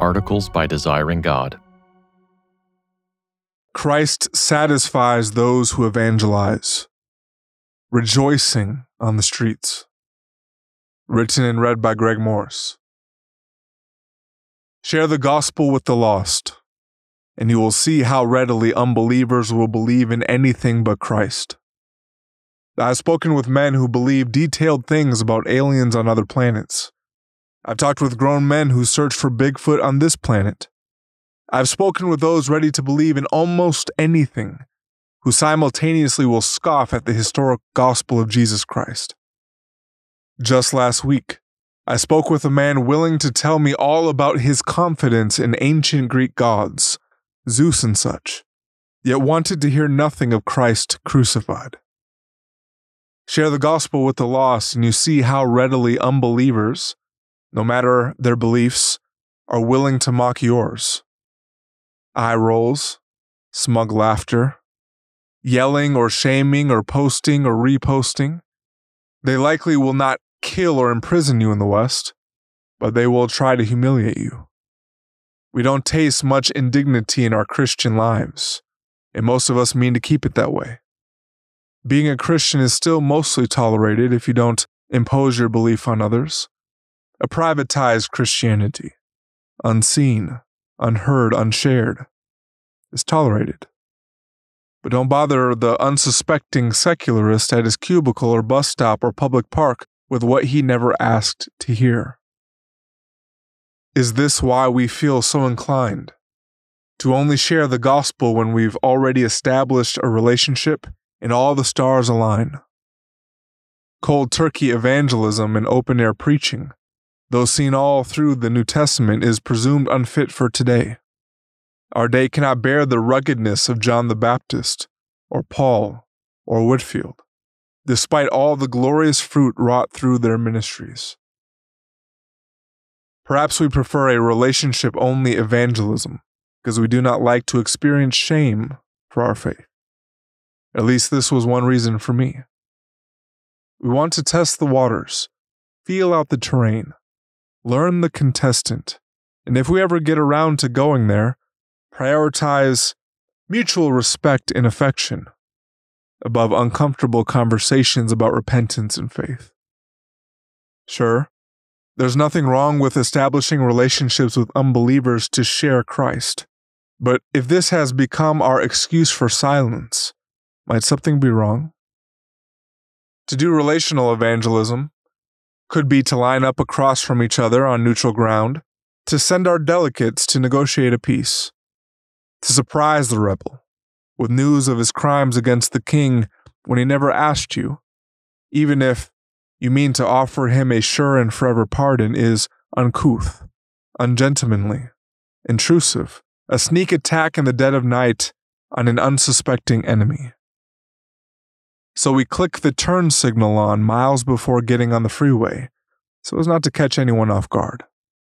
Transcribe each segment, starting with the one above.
articles by Desiring God. Christ satisfies those who evangelize, rejoicing on the streets. Written and read by Greg Morris. Share the gospel with the lost, and you will see how readily unbelievers will believe in anything but Christ. I've spoken with men who believe detailed things about aliens on other planets. I've talked with grown men who search for Bigfoot on this planet. I've spoken with those ready to believe in almost anything, who simultaneously will scoff at the historic gospel of Jesus Christ. Just last week, I spoke with a man willing to tell me all about his confidence in ancient Greek gods, Zeus and such, yet wanted to hear nothing of Christ crucified. Share the gospel with the lost, and you see how readily unbelievers, no matter their beliefs, are willing to mock yours. Eye rolls, smug laughter, yelling or shaming or posting or reposting. They likely will not kill or imprison you in the West, but they will try to humiliate you. We don't taste much indignity in our Christian lives, and most of us mean to keep it that way. Being a Christian is still mostly tolerated if you don't impose your belief on others. A privatized Christianity, unseen, unheard, unshared, is tolerated. But don't bother the unsuspecting secularist at his cubicle or bus stop or public park with what he never asked to hear. Is this why we feel so inclined to only share the gospel when we've already established a relationship and all the stars align? Cold turkey evangelism and open-air preaching, though seen all through the New Testament, is presumed unfit for today. Our day cannot bear the ruggedness of John the Baptist, or Paul, or Whitefield, despite all the glorious fruit wrought through their ministries. Perhaps we prefer a relationship-only evangelism because we do not like to experience shame for our faith. At least this was one reason for me. We want to test the waters, feel out the terrain, learn the contestant, and if we ever get around to going there, prioritize mutual respect and affection above uncomfortable conversations about repentance and faith. Sure, there's nothing wrong with establishing relationships with unbelievers to share Christ, but if this has become our excuse for silence, might something be wrong? To do relational evangelism could be to line up across from each other on neutral ground, to send our delegates to negotiate a peace, to surprise the rebel with news of his crimes against the king when he never asked you, even if you mean to offer him a sure and forever pardon, is uncouth, ungentlemanly, intrusive, a sneak attack in the dead of night on an unsuspecting enemy. So we click the turn signal on miles before getting on the freeway, so as not to catch anyone off guard.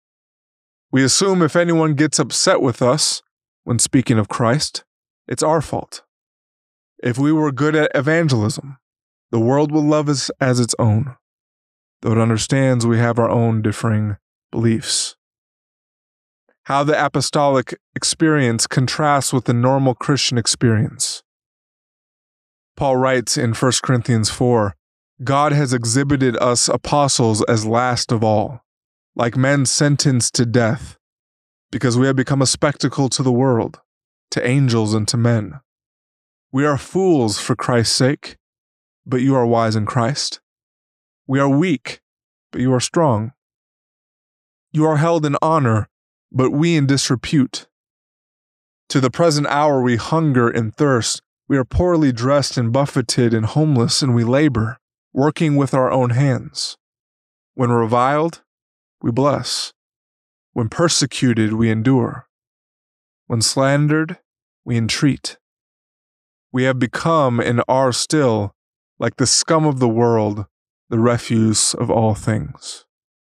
We assume if anyone gets upset with us when speaking of Christ, it's our fault. If we were good at evangelism, the world will love us as its own, though it understands we have our own differing beliefs. How the apostolic experience contrasts with the normal Christian experience. Paul writes in 1 Corinthians 4, God has exhibited us apostles as last of all, like men sentenced to death, because we have become a spectacle to the world, to angels and to men. We are fools for Christ's sake, but you are wise in Christ. We are weak, but you are strong. You are held in honor, but we in disrepute. To the present hour we hunger and thirst. We are poorly dressed and buffeted and homeless, and we labor, working with our own hands. When reviled, we bless. When persecuted, we endure. When slandered, we entreat. We have become and are still, like the scum of the world, the refuse of all things.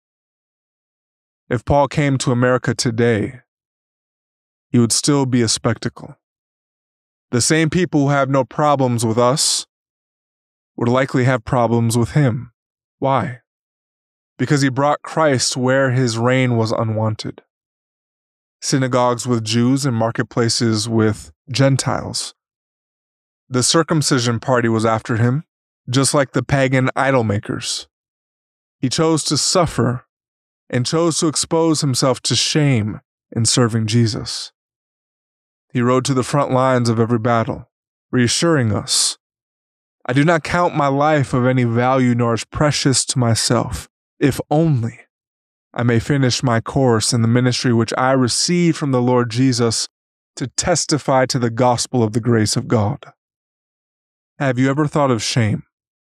If Paul came to America today, he would still be a spectacle. The same people who have no problems with us would likely have problems with him. Why? Because he brought Christ where his reign was unwanted. synagogues with Jews and marketplaces with Gentiles. The circumcision party was after him, just like the pagan idol makers. He chose to suffer and chose to expose himself to shame in serving Jesus. He rode to the front lines of every battle, reassuring us, "I do not count my life of any value nor as precious to myself, if only I may finish my course in the ministry which I received from the Lord Jesus to testify to the gospel of the grace of God." Have you ever thought of shame?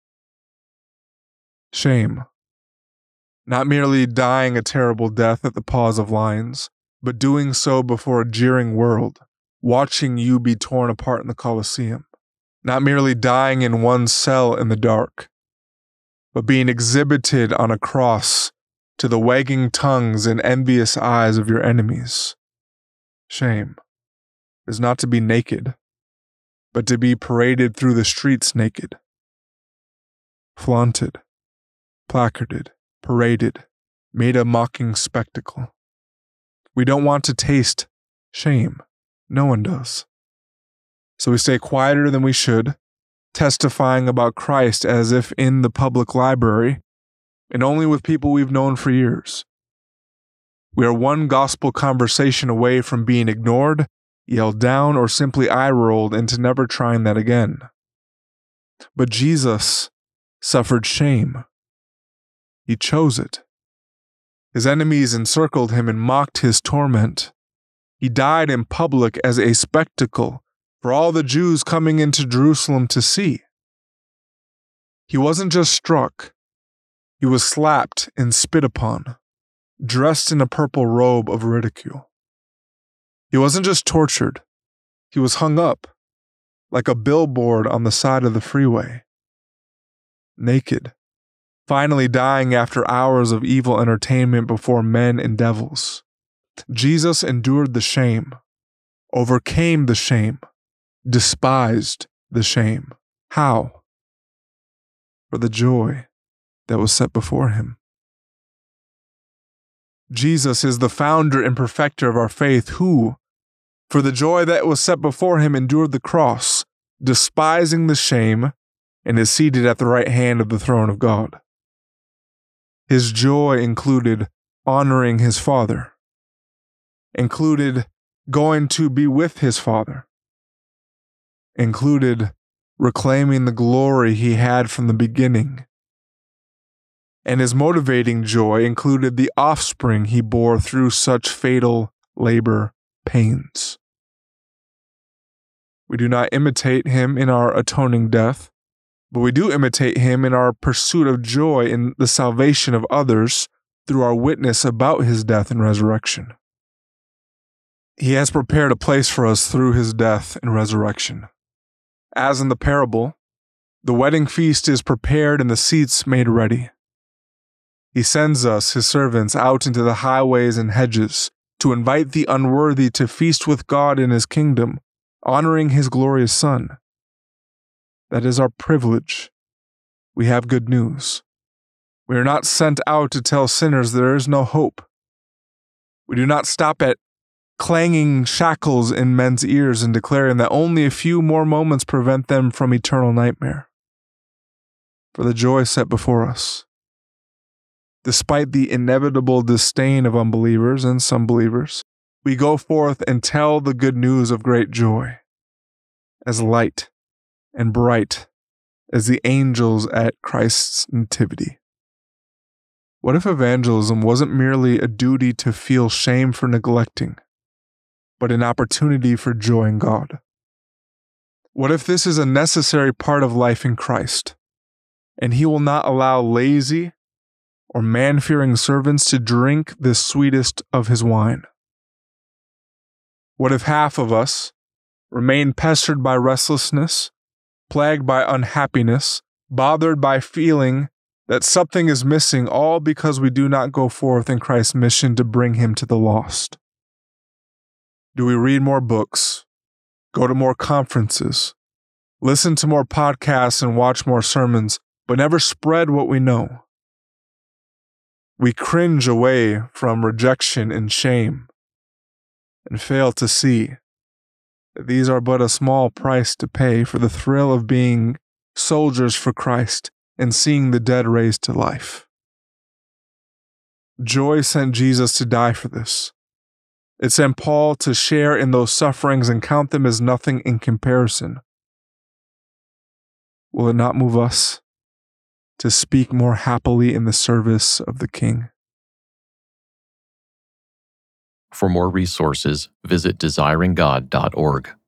Shame. Not merely dying a terrible death at the paws of lions, but doing so before a jeering world, watching you be torn apart in the Colosseum. Not merely dying in one cell in the dark, but being exhibited on a cross to the wagging tongues and envious eyes of your enemies. Shame is not to be naked, but to be paraded through the streets naked. Flaunted, placarded, paraded, made a mocking spectacle. We don't want to taste shame. No one does. So we stay quieter than we should, testifying about Christ as if in the public library, and only with people we've known for years. We are one gospel conversation away from being ignored, yelled down, or simply eye-rolled into never trying that again. But Jesus suffered shame. He chose it. His enemies encircled him and mocked his torment. He died in public as a spectacle for all the Jews coming into Jerusalem to see. He wasn't just struck, he was slapped and spit upon, dressed in a purple robe of ridicule. He wasn't just tortured, he was hung up like a billboard on the side of the freeway. Naked, finally dying after hours of evil entertainment before men and devils. Jesus endured the shame, overcame the shame, despised the shame. How? For the joy that was set before him. Jesus is the founder and perfecter of our faith, who, for the joy that was set before him, endured the cross, despising the shame, and is seated at the right hand of the throne of God. His joy included honoring his Father, included going to be with his Father, included reclaiming the glory he had from the beginning. And his motivating joy included the offspring he bore through such fatal labor pains. We do not imitate him in our atoning death, but we do imitate him in our pursuit of joy in the salvation of others through our witness about his death and resurrection. He has prepared a place for us through his death and resurrection. As in the parable, the wedding feast is prepared and the seats made ready. He sends us, his servants, out into the highways and hedges to invite the unworthy to feast with God in his kingdom, honoring his glorious Son. That is our privilege. We have good news. We are not sent out to tell sinners there is no hope. We do not stop at clanging shackles in men's ears and declaring that only a few more moments prevent them from eternal nightmare. For the joy set before us, despite the inevitable disdain of unbelievers and some believers, we go forth and tell the good news of great joy, as light and bright as the angels at Christ's nativity. What if evangelism wasn't merely a duty to feel shame for neglecting, but an opportunity for joy in God? What if this is a necessary part of life in Christ, and he will not allow lazy or man-fearing servants to drink the sweetest of his wine? What if half of us remain pestered by restlessness, plagued by unhappiness, bothered by feeling that something is missing, all because we do not go forth in Christ's mission to bring him to the lost? Do we read more books, go to more conferences, listen to more podcasts and watch more sermons, but never spread what we know? We cringe away from rejection and shame, and fail to see that these are but a small price to pay for the thrill of being soldiers for Christ and seeing the dead raised to life. Joy sent Jesus to die for this. It sent Paul to share in those sufferings and count them as nothing in comparison. Will it not move us to speak more happily in the service of the King? For more resources, visit desiringgod.org.